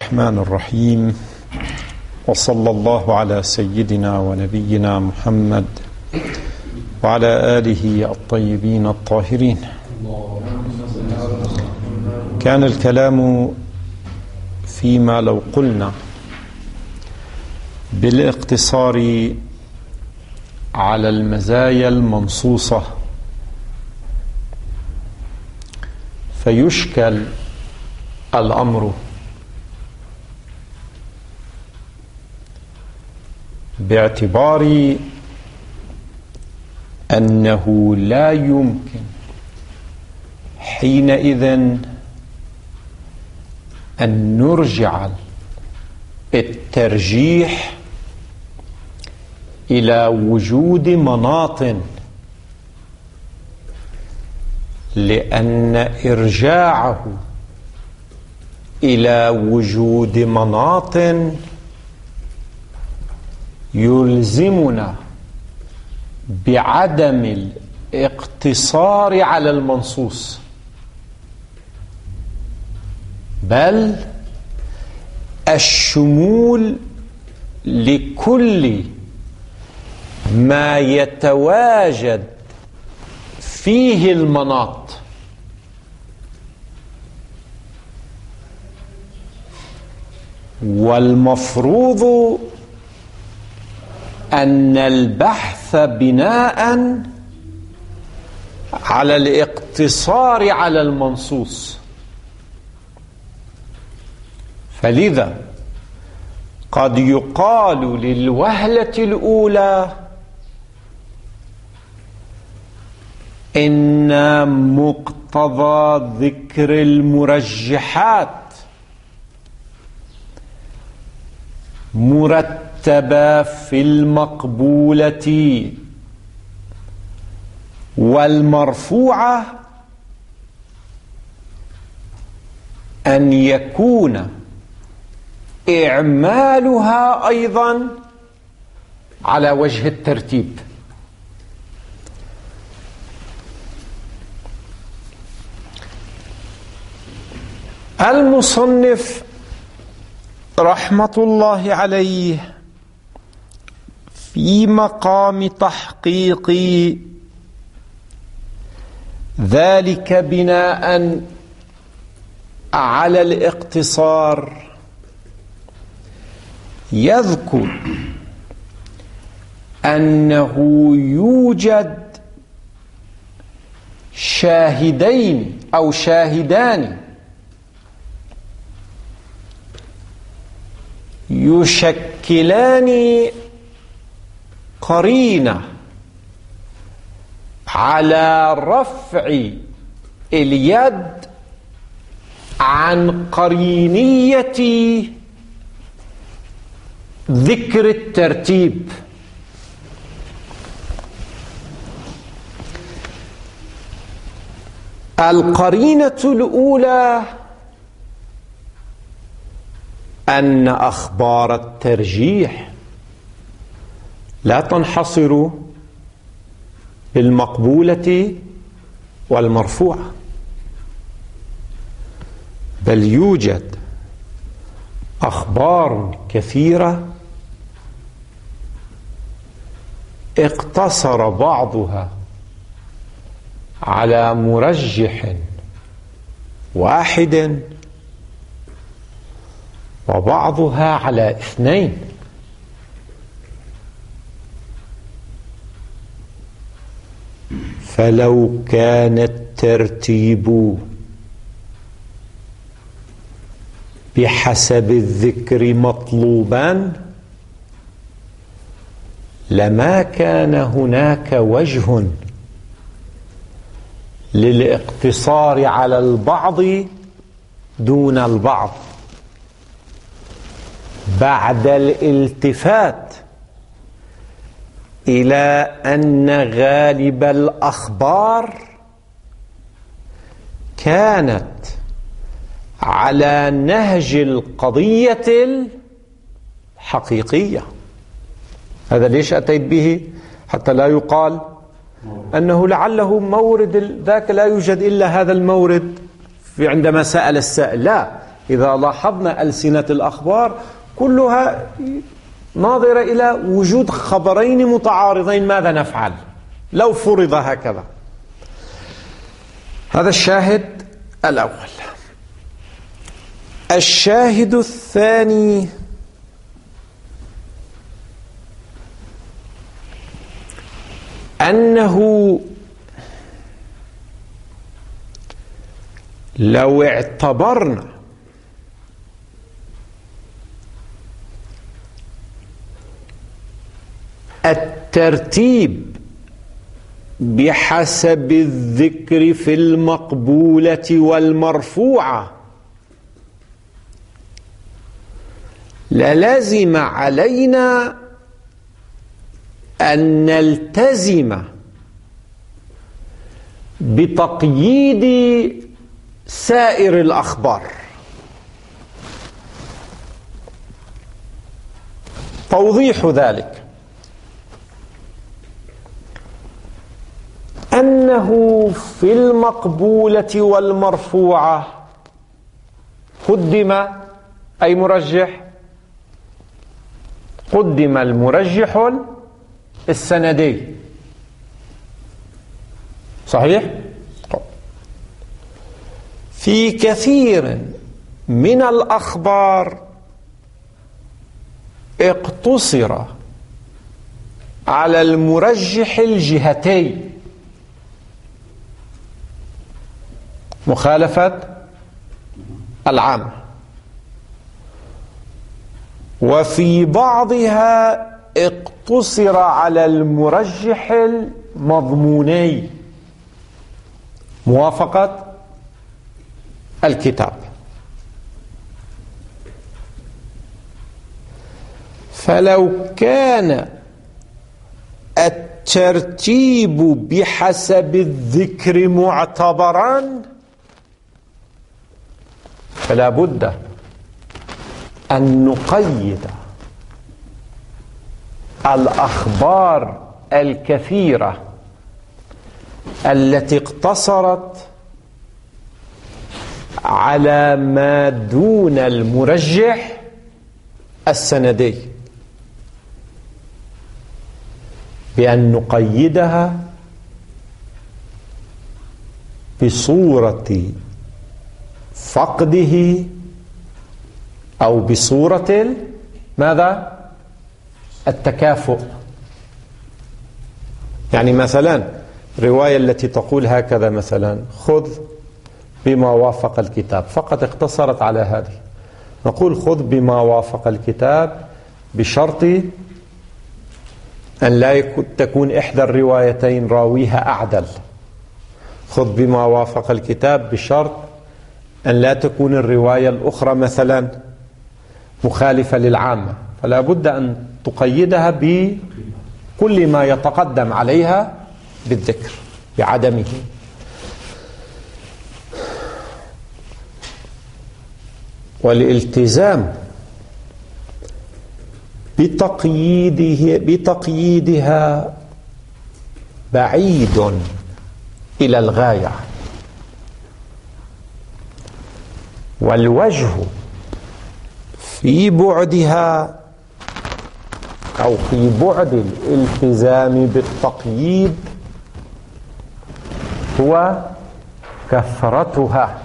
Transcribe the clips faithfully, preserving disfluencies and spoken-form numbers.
الرحمن الرحيم، وصلى الله على سيدنا ونبينا محمد وعلى آله الطيبين الطاهرين. كان الكلام فيما لو قلنا بالاقتصار على المزايا المنصوصة فيشكل الأمر باعتبار أنه لا يمكن حينئذ أن نرجع الترجيح إلى وجود مناط، لأن إرجاعه إلى وجود مناط يلزمنا بعدم الاقتصار على المنصوص، بل الشمول لكل ما يتواجد فيه المناط. والمفروض أن البحث بناء على الاقتصار على المنصوص، فلذا قد يقال للوهلة الأولى إن مقتضى ذكر المرجحات مرتبة في المقبولة والمرفوعة أن يكون إعمالها أيضا على وجه الترتيب. المصنف رحمة الله عليه في مقام تحقيق ذلك بناء على الاقتصار يذكر أنه يوجد شاهدين أو شاهدان يشكلان قرينة على رفع اليد عن قرينية ذكر الترتيب. القرينة الأولى أن أخبار الترجيح لا تنحصر بالمقبولة والمرفوعة، بل يوجد أخبار كثيرة اقتصر بعضها على مرجح واحد وبعضها على اثنين. فلو كان الترتيب بحسب الذكر مطلوبا لما كان هناك وجه للاقتصار على البعض دون البعض بعد الالتفات إلى أن غالب الأخبار كانت على نهج القضية الحقيقية. هذا ليش أتيت به؟ حتى لا يقال أنه لعله مورد ذاك لا يوجد إلا هذا المورد في عندما سأل السائل. لا، إذا لاحظنا ألسنة الأخبار كلها ناظرة إلى وجود خبرين متعارضين، ماذا نفعل لو فرض هكذا؟ هذا الشاهد الأول. الشاهد الثاني أنه لو اعتبرنا الترتيب بحسب الذكر في المقبولة والمرفوعة للازم علينا أن نلتزم بتقييد سائر الأخبار. توضيح ذلك أنه في المقبولة والمرفوعة قدم أي مرجح، قدم المرجح السندي، صحيح؟ في كثير من الأخبار اقتصر على المرجح الجهتي، مخالفة العامة، وفي بعضها اقتصر على المرجح المضموني، موافقة الكتاب. فلو كان الترتيب بحسب الذكر معتبرا فلا بد أن نقيد الأخبار الكثيرة التي اقتصرت على ما دون المرجح السندي بأن نقيدها بصورة فقده أو بصورة ماذا؟ التكافؤ. يعني مثلا رواية التي تقول هكذا مثلا خذ بما وافق الكتاب، فقط اقتصرت على هذه، نقول خذ بما وافق الكتاب بشرط أن لا تكون إحدى الروايتين راويها أعدل، خذ بما وافق الكتاب بشرط أن لا تكون الرواية الأخرى مثلا مخالفة للعامة، فلا بد أن تقيدها بكل ما يتقدم عليها بالذكر بعدمه. والالتزام بتقييده بتقييدها بعيد إلى الغاية، والوجه في بعدها أو في بعد الالتزام بالتقييد هو كثرتها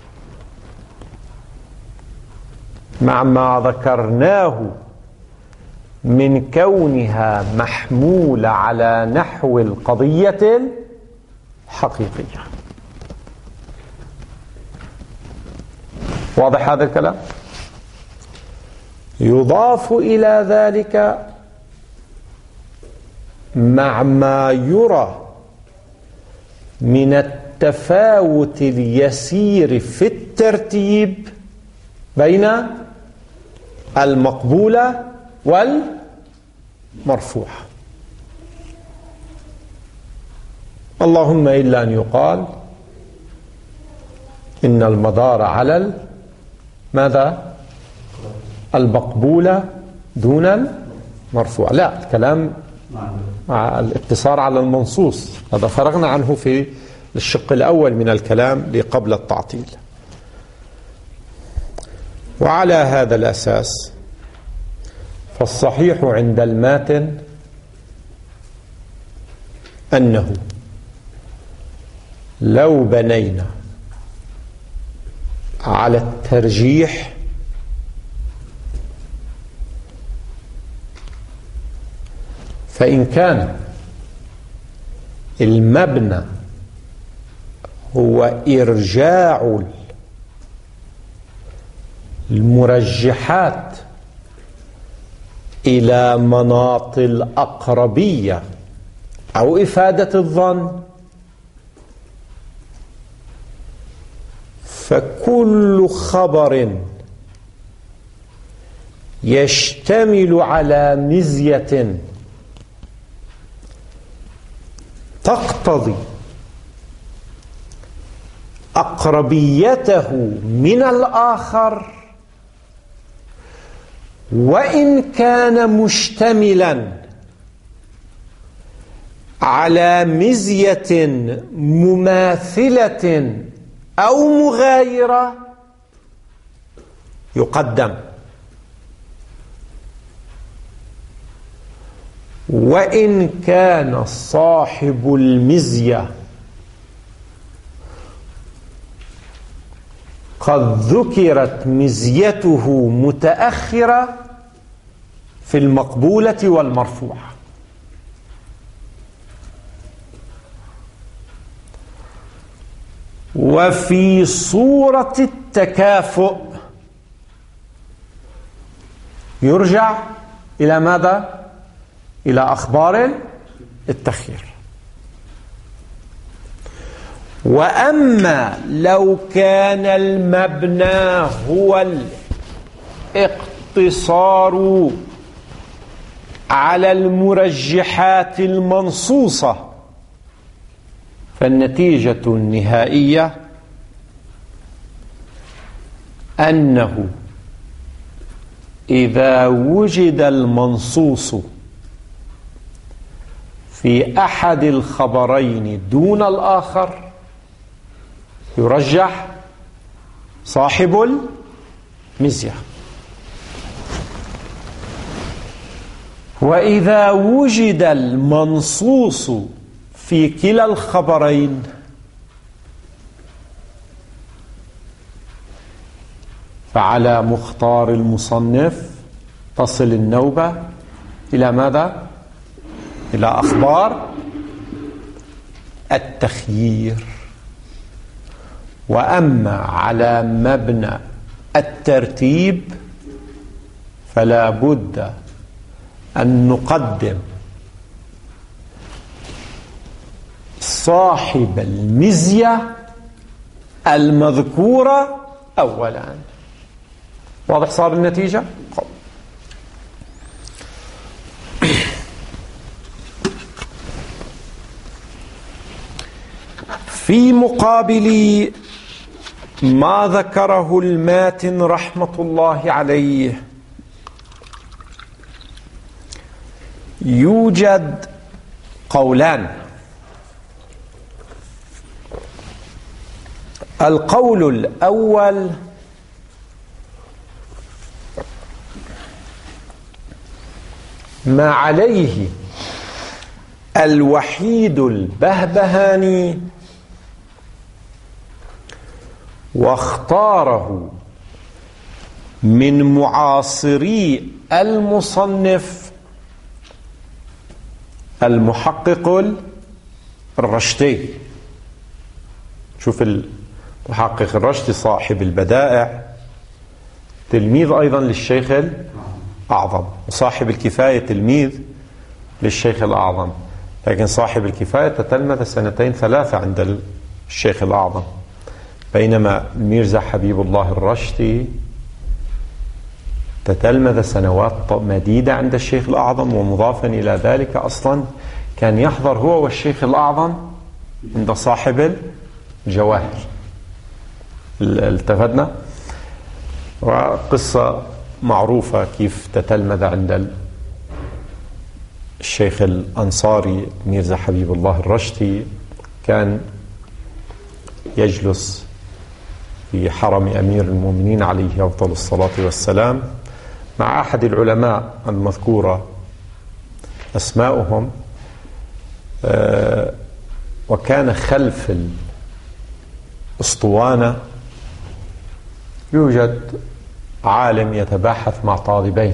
مع ما ذكرناه من كونها محمولة على نحو القضية الحقيقية. واضح هذا الكلام؟ يضاف إلى ذلك مع ما يرى من التفاوت اليسير في الترتيب بين المقبولة والمرفوعة، اللهم إلا أن يقال إن المدار على ماذا؟ المقبولة دون المرفوع. لا، الكلام مع الاقتصار على المنصوص، هذا فرغنا عنه في الشق الأول من الكلام قبل التعطيل. وعلى هذا الأساس فالصحيح عند الماتن أنه لو بنينا على الترجيح فإن كان المبنى هو إرجاع المرجحات إلى مناط الأقربية أو إفادة الظن، فكل خبر يشتمل على مزية تقتضي أقربيته من الآخر وإن كان مشتملا على مزية مماثلة أو مغايرة يقدم، وإن كان صاحب المزية قد ذكرت مزيته متأخرة في المقبولة والمرفوعة. وفي صورة التكافؤ يرجع إلى ماذا؟ إلى أخبار التخيير. وأما لو كان المبنى هو الاقتصار على المرجحات المنصوصة فالنتيجة النهائية أنه إذا وجد المنصوص في أحد الخبرين دون الآخر يرجح صاحب المزية، وإذا وجد المنصوص في كلا الخبرين فعلى مختار المصنف تصل النوبة إلى ماذا؟ إلى أخبار التخيير. وأما على مبنى الترتيب فلا بد أن نقدم صاحب المزية المذكورة أولا. واضح صار النتيجة؟ في مقابل ما ذكره الماتن رحمة الله عليه يوجد قولان. القول الأول ما عليه الوحيد البهبهاني واختاره من معاصري المصنف المحقق الرشدي. شوف المحقق الرشدي صاحب البدائع تلميذ أيضا للشيخ الأعظم، وصاحب الكفاية تلميذ للشيخ الأعظم، لكن صاحب الكفاية تتلمذ سنتين ثلاثة عند الشيخ الأعظم، بينما ميرزا حبيب الله الرشدي تتلمذ سنوات مديدة عند الشيخ الأعظم، ومضافا إلى ذلك أصلا كان يحضر هو والشيخ الأعظم عند صاحب الجواهر. التفدنا وقصة معروفة كيف تتلمذ عند الشيخ الأنصاري ميرزا حبيب الله الرشدي. كان يجلس في حرم أمير المؤمنين عليه أفضل الصلاة والسلام مع أحد العلماء المذكورة أسماؤهم، وكان خلف الأسطوانة يوجد عالم يتباحث مع طالبين،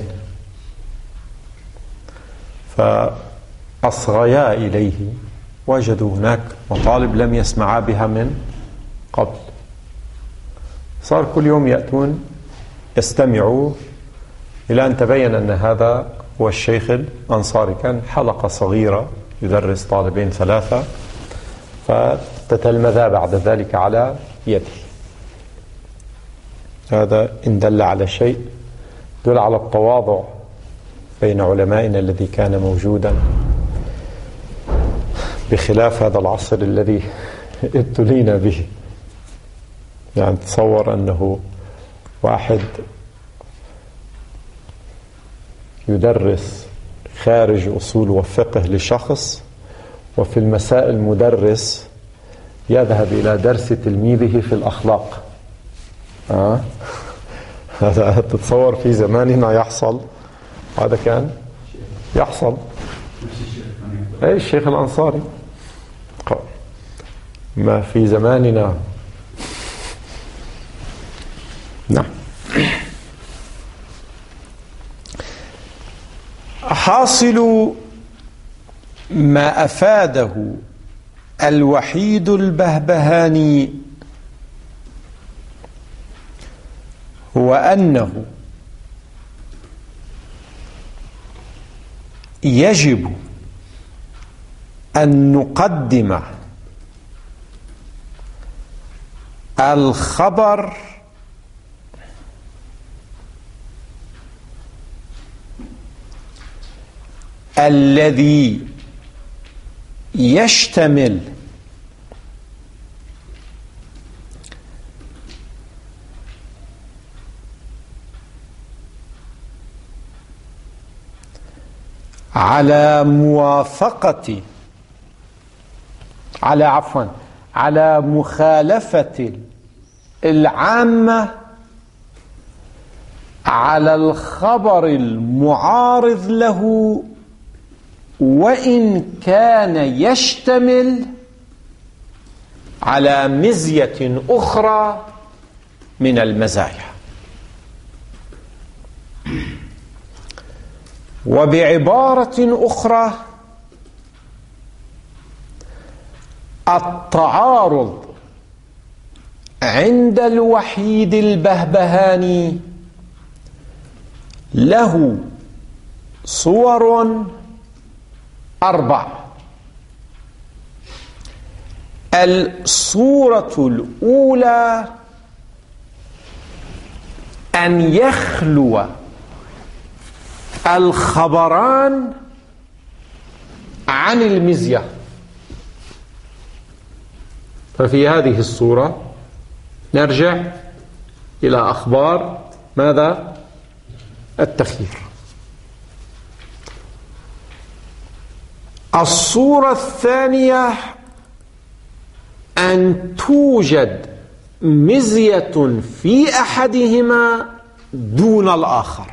فأصغيا إليه وجدوا هناك مطالب لم يسمعا بها من قبل، صار كل يوم يأتون يستمعوا إلى أن تبين أن هذا هو الشيخ الأنصاري. كان حلقة صغيرة يدرس طالبين ثلاثة، فتتلمذا بعد ذلك على يده. هذا إن دل على شيء دل على التواضع بين علمائنا الذي كان موجودا، بخلاف هذا العصر الذي ابتلينا به. يعني تصور أنه واحد يدرس خارج أصول وفقه لشخص، وفي المساء المدرس يذهب إلى درس تلميذه في الأخلاق. آه. هذا تتصور في زماننا يحصل؟ هذا كان يحصل. أي الشيخ الأنصاري ما في زماننا. نعم. حاصل ما أفاده الوحيد البهبهاني هو أنه يجب أن نقدم الخبر الذي يشتمل على موافقة على عفوا على مخالفة العامة على الخبر المعارض له، وإن كان يشتمل على مزية أخرى من المزايا. وبعبارة أخرى، التعارض عند الوحيد البهبهاني له صور أربع. الصورة الأولى أن يخلو الخبران عن المزية، ففي هذه الصورة نرجع إلى أخبار ماذا؟ التخيير. الصورة الثانية أن توجد مزية في أحدهما دون الآخر.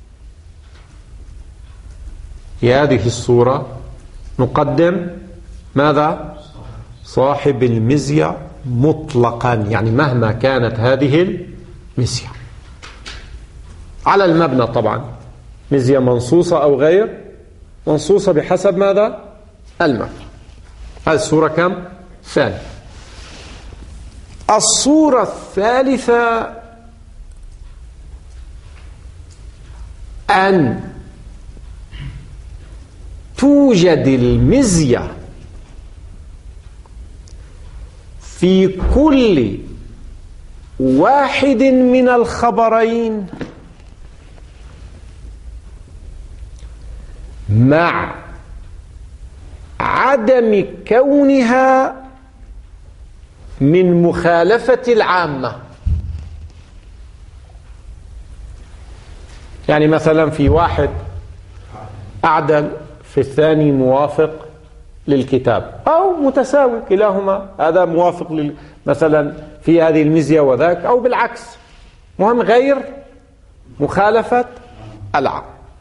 في هذه الصورة نقدم ماذا؟ صاحب المزية مطلقا، يعني مهما كانت هذه المزية على المبنى، طبعا مزية منصوصة أو غير منصوصة بحسب ماذا؟ المبنى. هذه الصورة كم؟ ثانية. الصورة الثالثة أن توجد المزية في كل واحد من الخبرين مع عدم كونها من مخالفة العامة. يعني مثلا في واحد أعدل، في الثاني موافق للكتاب أو متساوي كلاهما، هذا موافق لل... مثلا في هذه المزية وذاك، أو بالعكس، مهم غير مخالفة العام.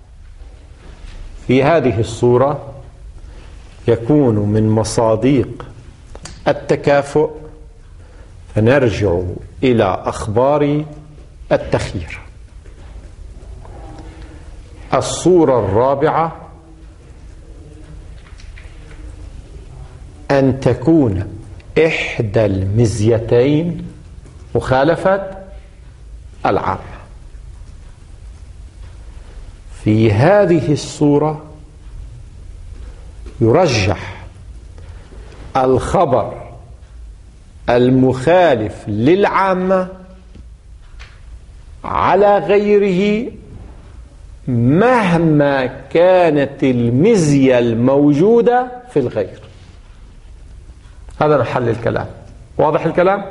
في هذه الصورة يكون من مصادق التكافؤ، فنرجع إلى أخبار التخيير. الصورة الرابعة أن تكون إحدى المزيتين مخالفة العام. في هذه الصورة يرجح الخبر المخالف للعامة على غيره مهما كانت المزية الموجودة في الغير. هذا محل الكلام. واضح الكلام؟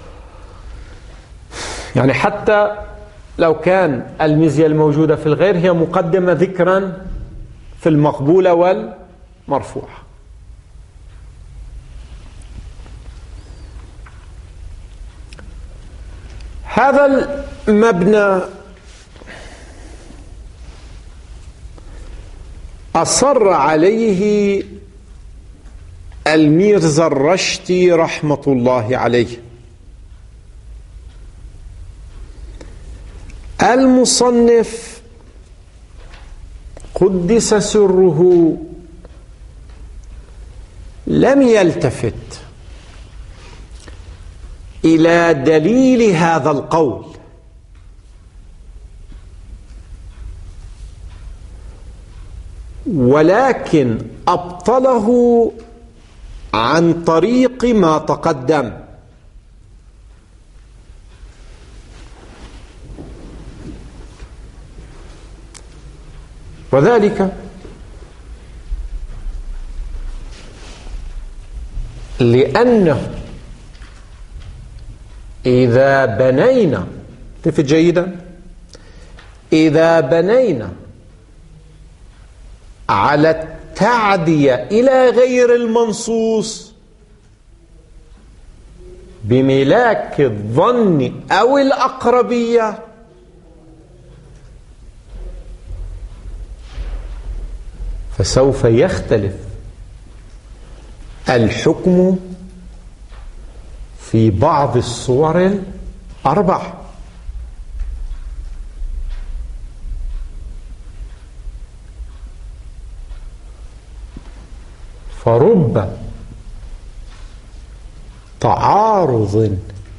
يعني حتى لو كان المزية الموجودة في الغير هي مقدمة ذكرا في المقبولة والمرفوعة. هذا المبنى أصر عليه الميرزا الرشتي رحمة الله عليه. المصنف قدس سره لم يلتفت إلى دليل هذا القول، ولكن أبطله عن طريق ما تقدم. وذلك لأنه إذا بنينا، تفت جيدا، إذا بنينا على التعدية إلى غير المنصوص بملاك الظن أو الأقربية، فسوف يختلف الحكم في بعض الصور الأربع. فرب تعارض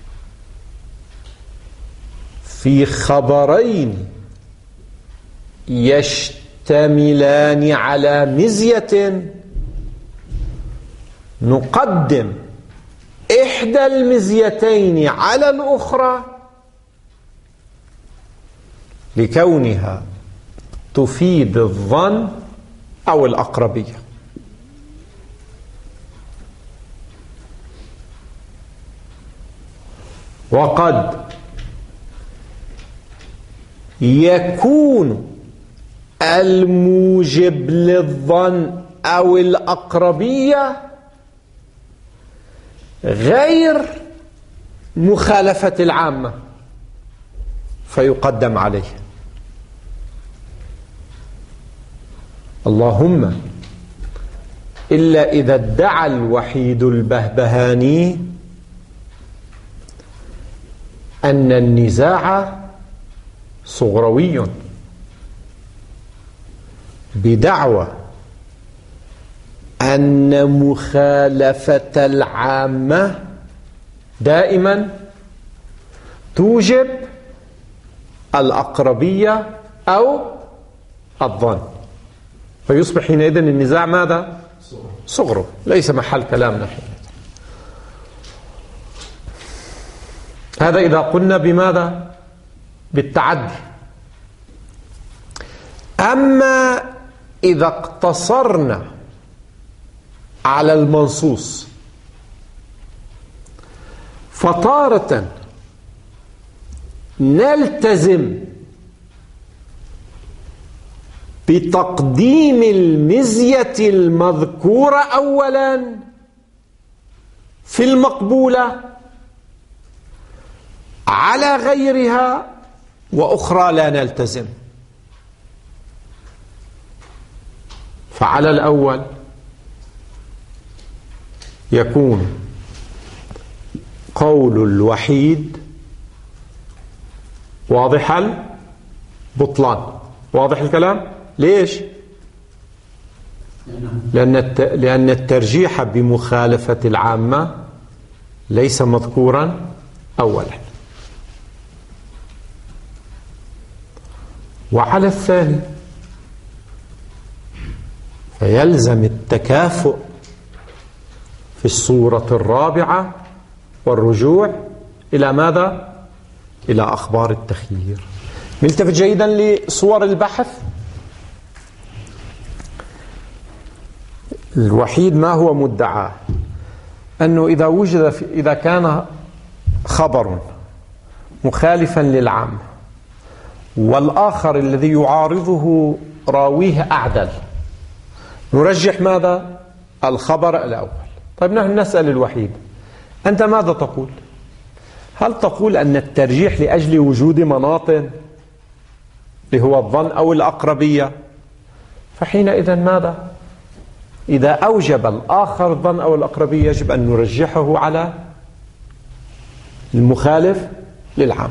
في خبرين يشتملان على مزية نقدم إحدى المزيتين على الأخرى لكونها تفيد الظن أو الأقربية. وقد يكون الموجب للظن أو الأقربية غير مخالفة العامة فيقدم عليه. اللهم إلا إذا ادعى الوحيد البهبهاني أن النزاع صغروي بدعوى أن مخالفة العامة دائما توجب الأقربية أو الظن، فيصبح حينئذ النزاع ماذا؟ صغره، ليس محل كلامنا حينئذ. هذا إذا قلنا بماذا؟ بالتعدي. أما إذا اقتصرنا على المنصوص فطارة نلتزم بتقديم المزية المذكورة أولا في المقبولة على غيرها وأخرى لا نلتزم. فعلى الأول يكون قول الوحيد واضح البطلان. واضح الكلام؟ ليش؟ لأن لأن الترجيح بمخالفة العامة ليس مذكورا أولا. وعلى الثاني فيلزم التكافؤ في الصورة الرابعة والرجوع إلى ماذا؟ إلى أخبار التخيير. نلتفت جيدا لصور البحث. الوحيد ما هو مدعاه؟ أنه إذا وجد في إذا كان خبر مخالفا للعام والآخر الذي يعارضه راويه أعدل، نرجح ماذا؟ الخبر الأول. طيب نحن نسأل الوحيد: أنت ماذا تقول؟ هل تقول أن الترجيح لأجل وجود مناط اللي هو الظن أو الأقربية؟ فحينئذ ماذا؟ إذا أوجب الآخر الظن أو الأقربية يجب أن نرجحه على المخالف للعام.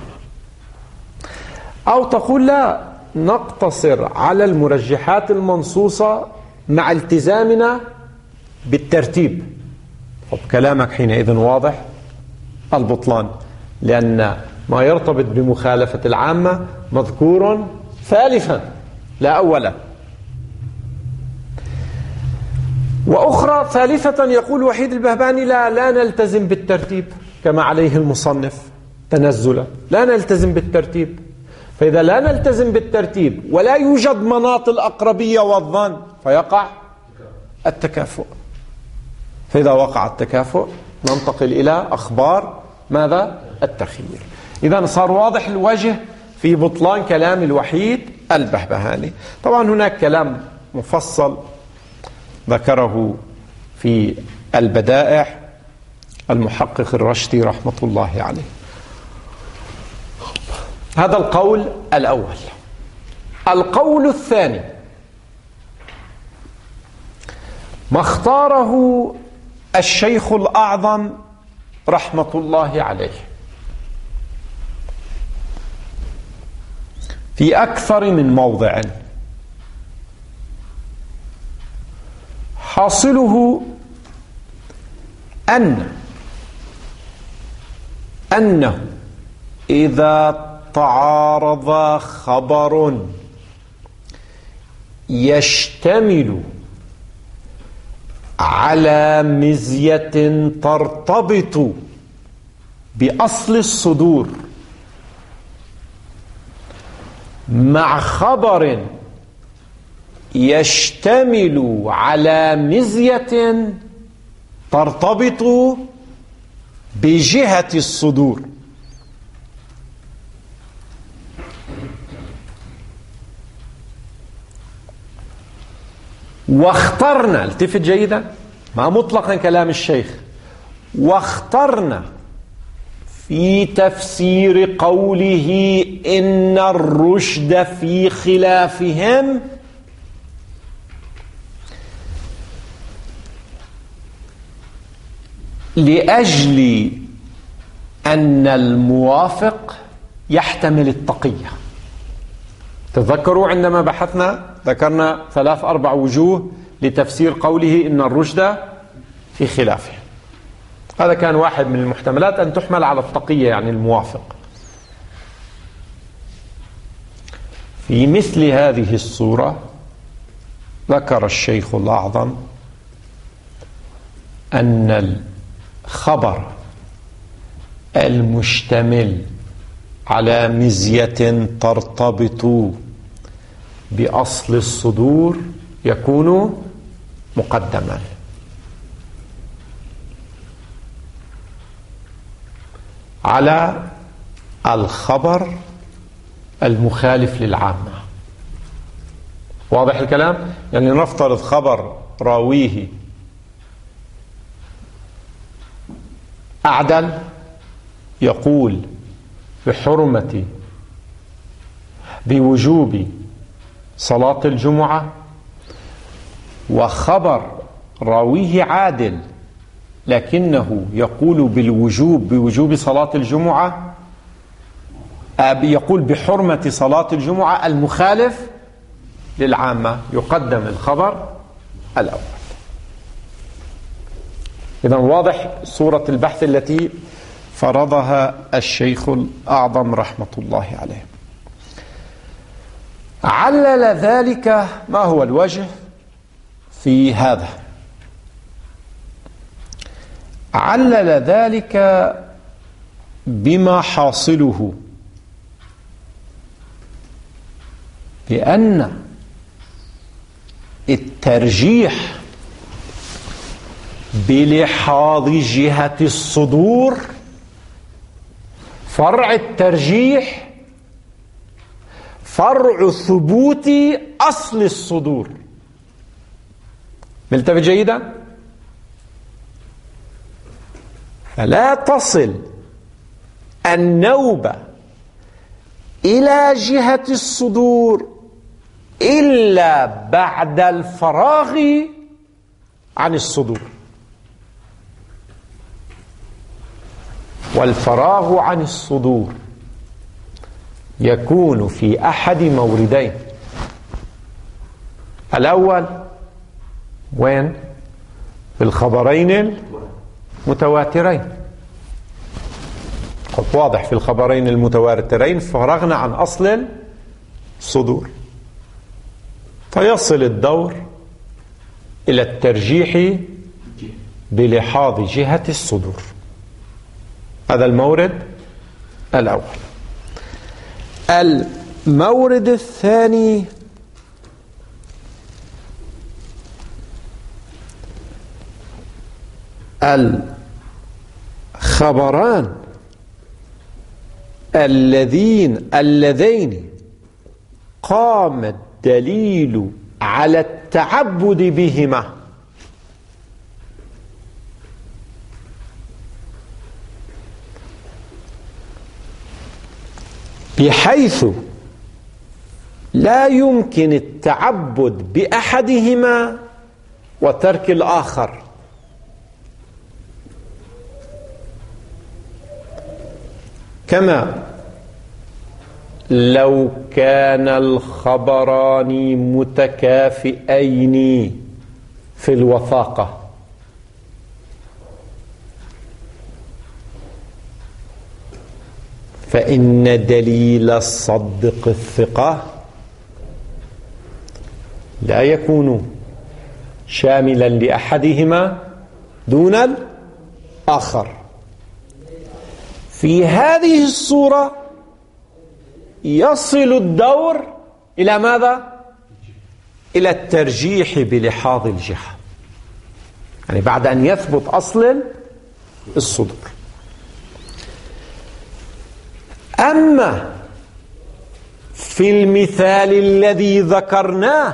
أو تقول لا، نقتصر على المرجحات المنصوصة مع التزامنا بالترتيب. طب كلامك حينئذ واضح البطلان، لأن ما يرتبط بمخالفة العامة مذكور ثالثا لا أولا. وأخرى ثالثة يقول وحيد البهباني لا لا نلتزم بالترتيب كما عليه المصنف تنزلا، لا نلتزم بالترتيب. فإذا لا نلتزم بالترتيب ولا يوجد مناط الأقربية والظن فيقع التكافؤ. فإذا وقع التكافؤ ننتقل إلى أخبار ماذا؟ التخيير. إذا صار واضح الوجه في بطلان كلام الوحيد البهبهاني. طبعا هناك كلام مفصل ذكره في البدائع المحقق الرشدي رحمة الله عليه. هذا القول الأول. القول الثاني ما اختاره الشيخ الأعظم رحمة الله عليه في أكثر من موضع. حاصله أن أنه إذا تعارض خبر يشتمل على مزية ترتبط بأصل الصدور مع خبر يشتمل على مزية ترتبط بجهة الصدور، واخترنا، التفت جيدا ما مطلقا كلام الشيخ، واخترنا في تفسير قوله إن الرشد في خلافهم لأجل أن الموافق يحتمل التقية. تذكروا عندما بحثنا ذكرنا ثلاث أربع وجوه لتفسير قوله إن الرشد في خلافه. هذا كان واحد من المحتملات أن تحمل على التقية يعني الموافق. في مثل هذه الصورة ذكر الشيخ الأعظم أن الخبر المشتمل على مزية ترتبط بأصل الصدور يكون مقدما على الخبر المخالف للعامة. واضح الكلام؟ يعني نفترض خبر راويه أعدل يقول بحرمة بوجوب صلاة الجمعة، وخبر راويه عادل لكنه يقول بالوجوب بوجوب صلاة الجمعة، يقول بحرمة صلاة الجمعة، المخالف للعامة يقدم الخبر الأول. إذن واضح صورة البحث التي فرضها الشيخ الأعظم رحمة الله عليه. علل ذلك. ما هو الوجه في هذا؟ علل ذلك بما حاصله بأن الترجيح بلحاظ جهة الصدور، فرع الترجيح فرع ثبوت أصل الصدور. ملتفت جيدا؟ فلا تصل النوبة إلى جهة الصدور إلا بعد الفراغ عن الصدور، والفراغ عن الصدور يكون في أحد موردين. الأول وين؟ في الخبرين المتواترين. واضح في الخبرين المتواترين فرغنا عن أصل الصدور، فيصل الدور إلى الترجيح بلحاظ جهة الصدور. هذا المورد الأول. المورد الثاني الخبران الذين اللذين قام الدليل على التعبد بهما، بحيث لا يمكن التعبد بأحدهما وترك الآخر، كما لو كان الخبران متكافئين في الوثاقة، فإن دليل الصدق الثقة لا يكون شاملا لأحدهما دون الآخر. في هذه الصورة يصل الدور إلى ماذا؟ إلى الترجيح بلحاظ الجهة، يعني بعد أن يثبت أصل الصدور. أما في المثال الذي ذكرناه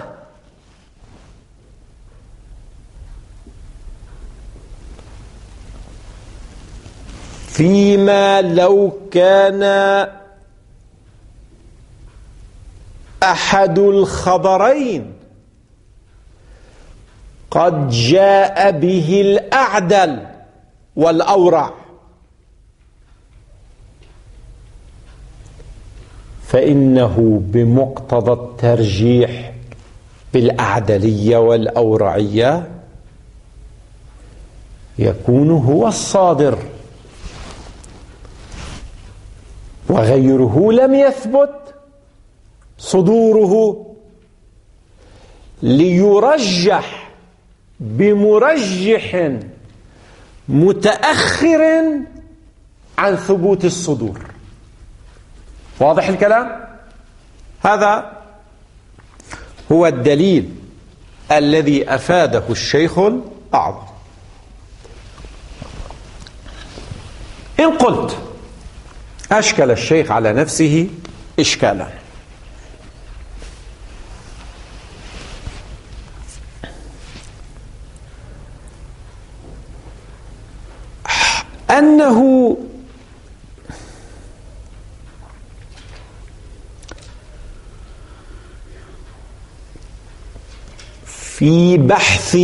فيما لو كان أحد الخبرين قد جاء به الأعدل والأورع، فإنه بمقتضى الترجيح بالأعدلية والأورعية يكون هو الصادر، وغيره لم يثبت صدوره، ليرجح بمرجح متأخر عن ثبوت الصدور. واضح الكلام؟ هذا هو الدليل الذي أفاده الشيخ الأعظم. إن قلت أشكل الشيخ على نفسه إشكالا، أنه في بحث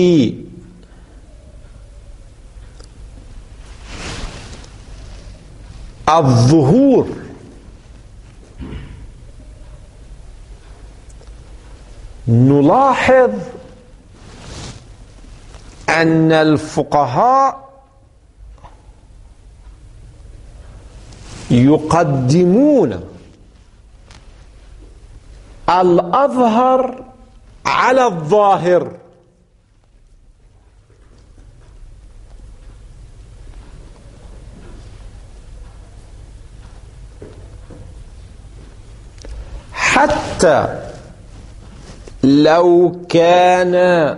الظهور نلاحظ أن الفقهاء يقدمون الأظهر على الظاهر. حتى لو كان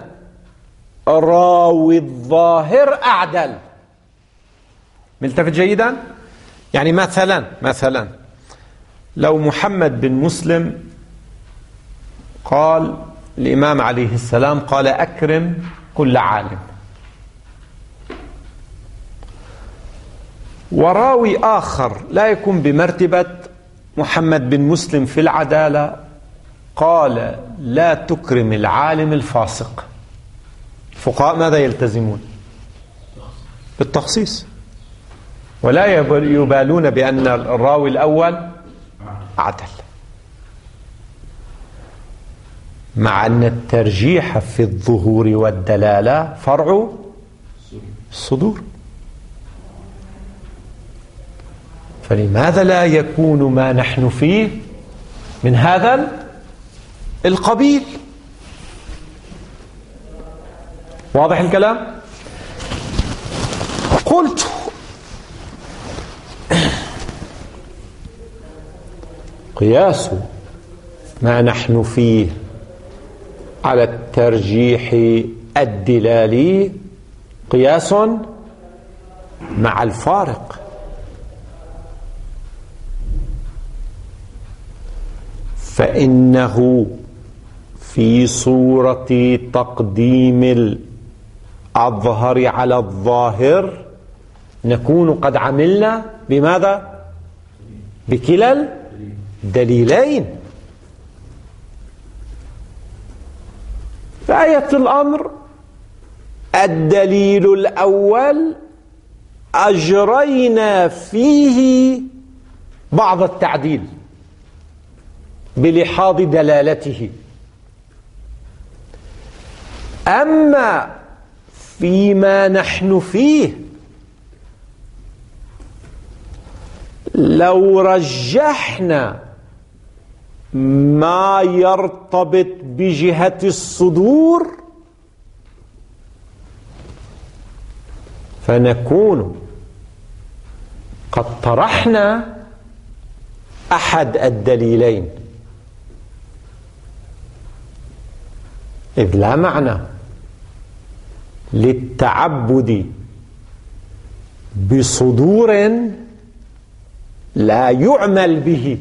راوي الظاهر أعدل. ملتفت جيدا؟ يعني مثلا مثلا لو محمد بن مسلم قال الإمام عليه السلام قال أكرم كل عالم، وراوي آخر لا يكون بمرتبة محمد بن مسلم في العدالة قال لا تكرم العالم الفاسق، الفقهاء ماذا يلتزمون؟ بالتخصيص، ولا يبالون بأن الراوي الأول عدل، مع أن الترجيح في الظهور والدلالة فرع الصدور. فلماذا لا يكون ما نحن فيه من هذا القبيل؟ واضح الكلام؟ قلت قياس ما نحن فيه على الترجيح الدلالي قياس مع الفارق، فإنه في صورة تقديم الأظهر على الظاهر نكون قد عملنا بماذا؟ بكلا الدليلين. فآية الأمر الدليل الأول أجرينا فيه بعض التعديل بلحاظ دلالته، أما فيما نحن فيه لو رجحنا ما يرتبط بجهة الصدور فنكون قد طرحنا أحد الدليلين، إذ لا معنى للتعبد بصدور لا يعمل به.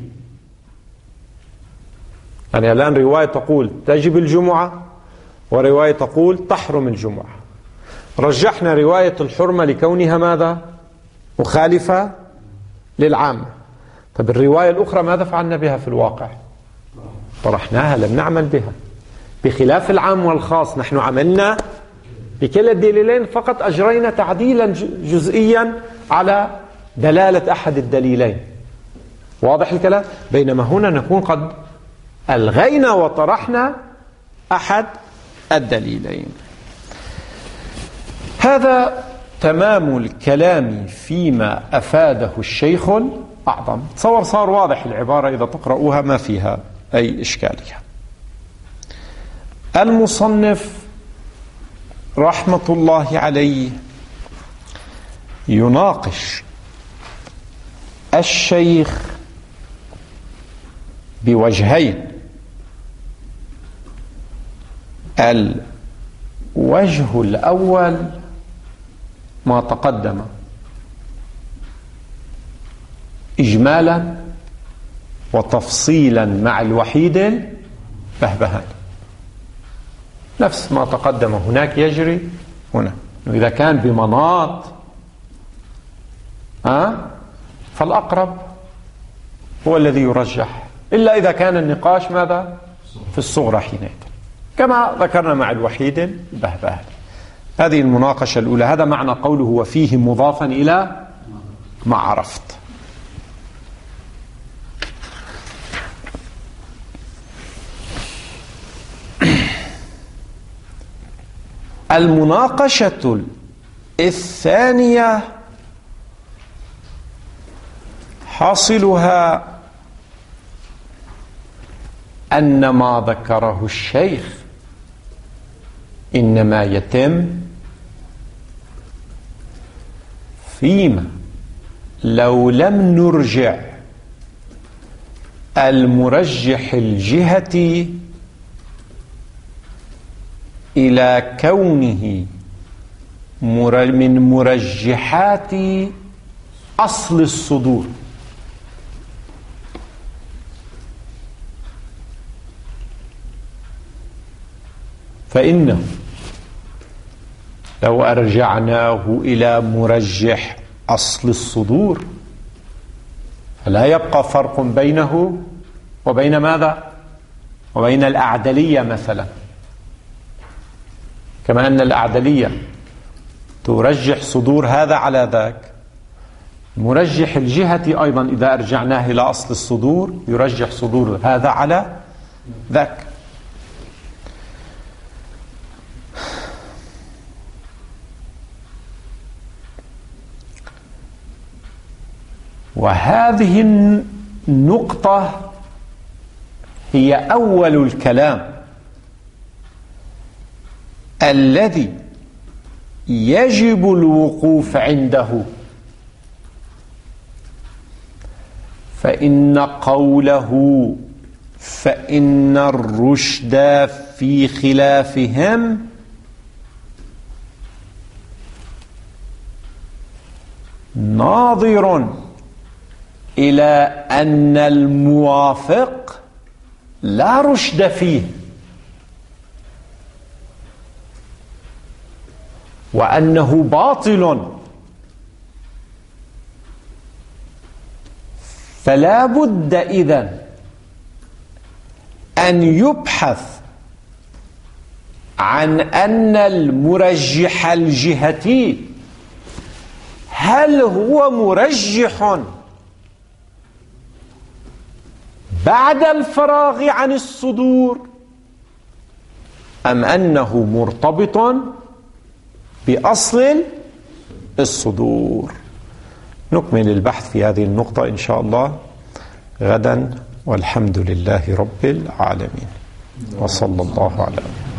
يعني الآن رواية تقول تجب الجمعة ورواية تقول تحرم الجمعة، رجحنا رواية الحرمة لكونها ماذا؟ مخالفة للعامة. طب الرواية الأخرى ماذا فعلنا بها في الواقع؟ طرحناها، لم نعمل بها. بخلاف العام والخاص نحن عملنا بكلا الدليلين، فقط أجرينا تعديلا جزئيا على دلالة أحد الدليلين. واضح الكلام؟ بينما هنا نكون قد ألغينا وطرحنا أحد الدليلين. هذا تمام الكلام فيما أفاده الشيخ الأعظم. تصور صار واضح العبارة إذا تقرؤوها ما فيها أي إشكالية. المصنف رحمة الله عليه يناقش الشيخ بوجهين. الوجه الأول ما تقدم إجمالا وتفصيلا مع الوحيد البهبهاني، نفس ما تقدم هناك يجري هنا. إذا كان بمناط أه؟ فالأقرب هو الذي يرجح، إلا إذا كان النقاش ماذا؟ في الصغرى حينئذ. كما ذكرنا مع الوحيد البهبهاني. هذه المناقشة الأولى. هذا معنى قوله وفيه مضافا إلى ما عرفت. المناقشة الثانية حاصلها أن ما ذكره الشيخ إنما يتم فيما لو لم نرجع المرجح الجهة إلى كونه من مرجحات أصل الصدور. فإنه لو أرجعناه إلى مرجح أصل الصدور فلا يبقى فرق بينه وبين ماذا؟ وبين الأعدلية مثلا، كما أن الأعدلية ترجح صدور هذا على ذاك، مرجح الجهة أيضا إذا أرجعناه إلى أصل الصدور يرجح صدور هذا على ذاك. وهذه النقطة هي أول الكلام الذي يجب الوقوف عنده، فإن قوله فإن الرشد في خلافهم ناظر إلى أن الموافق لا رشد فيه، وأنه باطل، فلا بد إذن أن يبحث عن أن المرجح الجهتي هل هو مرجح بعد الفراغ عن الصدور أم أنه مرتبط بأصل الصدور. نكمل البحث في هذه النقطة إن شاء الله غدا، والحمد لله رب العالمين، وصلى الله على